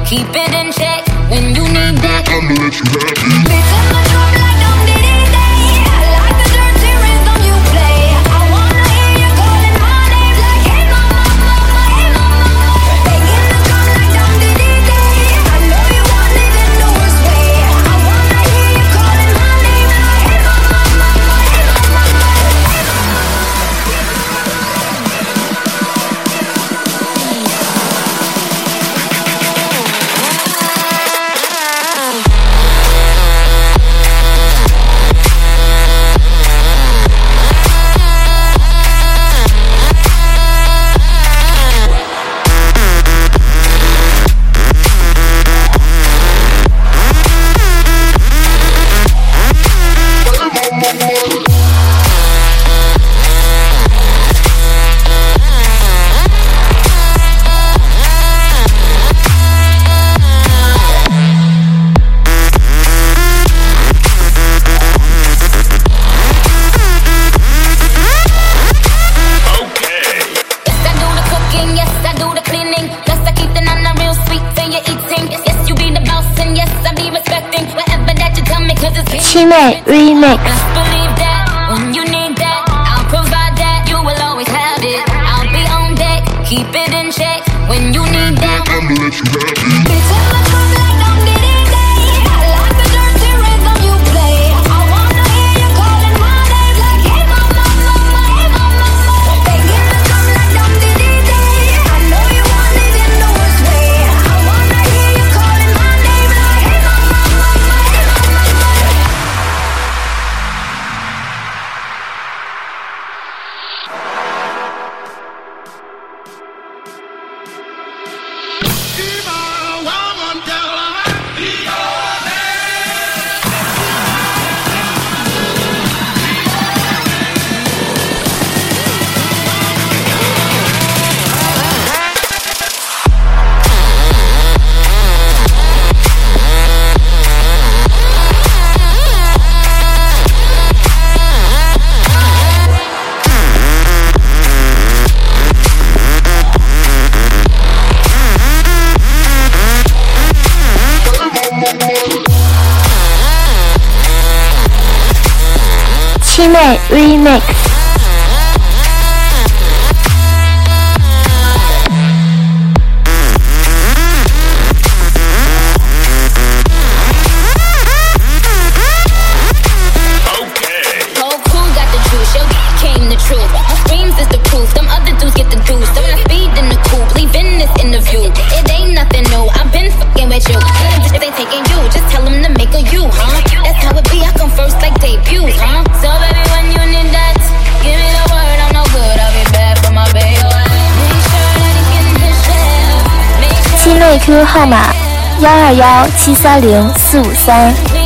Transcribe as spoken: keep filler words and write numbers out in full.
keep it in check when you need that. I'ma let you have it. Bitch, I'ma drop like I'm Diddy Day. I like the dirty rhythm you play. I wanna hear you calling my name like, hey mama, mama, hey mama. Banging the drum like I'm Diddy Day. I know you want it in the worst way. I wanna hear you calling my name like, hey mama, mama, hey mama, hey mama. 七妹 Remix。 Keep it in check when you need that. I'ma let you have it. Bitch, I'ma drop like I'm Diddy Day. I like the dirty rhythm you play. I wanna hear you calling my name like, hey mama, mama, hey mama. Banging the drum like I'm Diddy Day. I know you want it in the worst way. I wanna hear you calling my name like, hey mama, mama, hey mama. 七妹 Remix。 七妹 Q Q 号码幺二幺七三零四五三。